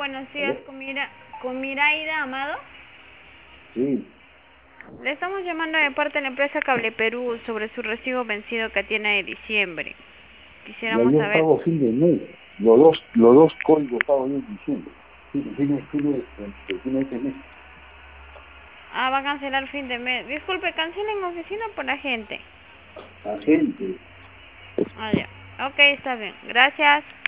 buenos días, ¿Aló? con Miraida Amado. Sí, Le estamos llamando de parte de la empresa Cable Perú sobre su recibo vencido que tiene de diciembre. ya Quisiéramos yo saber. pago fin de mes. Los dos códigos pago yo en diciembre. Fin de este mes. Ah, va a cancelar fin de mes. Disculpe, ¿cancela en oficina o por agente? Agente. Ah, ya. Ok, está bien. Gracias.